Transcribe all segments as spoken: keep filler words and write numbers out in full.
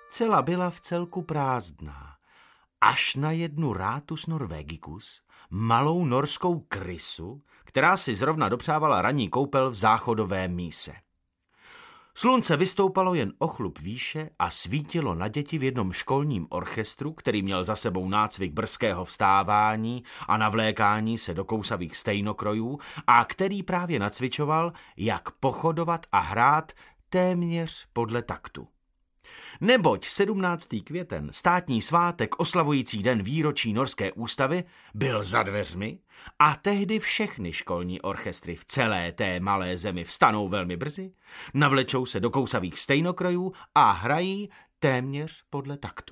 Cela byla v celku prázdná, až na jednu Ratus norvegicus, malou norskou krysu, která si zrovna dopřávala ranní koupel v záchodové míse. Slunce vystoupalo jen o chlup výše a svítilo na děti v jednom školním orchestru, který měl za sebou nácvik brzkého vstávání a navlékání se do kousavých stejnokrojů a který právě nacvičoval, jak pochodovat a hrát téměř podle taktu. Neboť sedmnáctého květen, státní svátek oslavující den výročí norské ústavy, byl za dveřmi a tehdy všechny školní orchestry v celé té malé zemi vstanou velmi brzy, navlečou se do kousavých stejnokrojů a hrají téměř podle taktu.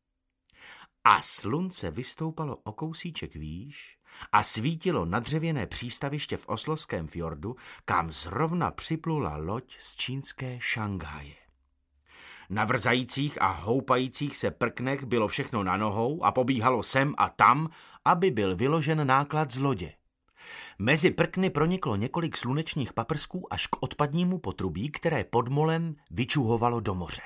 A slunce vystoupalo o kousíček výš a svítilo na dřevěné přístaviště v Oslovském fjordu, kam zrovna připlula loď z čínské Šanghaje. Na vrzajících a houpajících se prknech bylo všechno na nohou a pobíhalo sem a tam, aby byl vyložen náklad z lodě. Mezi prkny proniklo několik slunečních paprsků až k odpadnímu potrubí, které pod molem vyčuhovalo do moře.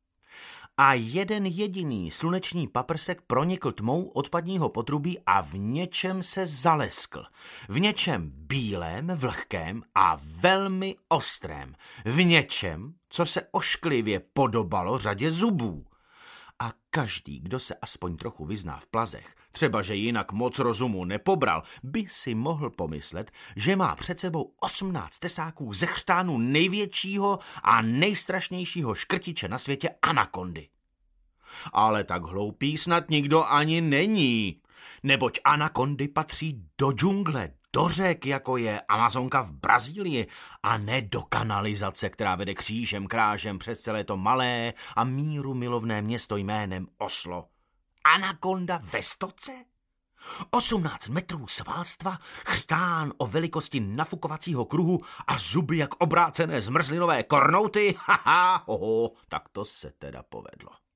A jeden jediný sluneční paprsek pronikl tmou odpadního potrubí a v něčem se zaleskl. V něčem bílém, vlhkém a velmi ostrém. V něčem, co se ošklivě podobalo řadě zubů. A každý, kdo se aspoň trochu vyzná v plazech, třeba že jinak moc rozumu nepobral, by si mohl pomyslet, že má před sebou osmnáct tesáků ze chřtánu největšího a nejstrašnějšího škrtiče na světě anakondy. Ale tak hloupý snad nikdo ani není, neboť anakondy patří do džungle, do řek, jako je Amazonka v Brazílii, a ne do kanalizace, která vede křížem krážem přes celé to malé a míru milovné město jménem Oslo. Anakonda ve stoce? osmnáct metrů svalstva, chřtán o velikosti nafukovacího kruhu a zuby jak obrácené zmrzlinové kornouty? Haha, hoho, tak to se teda povedlo.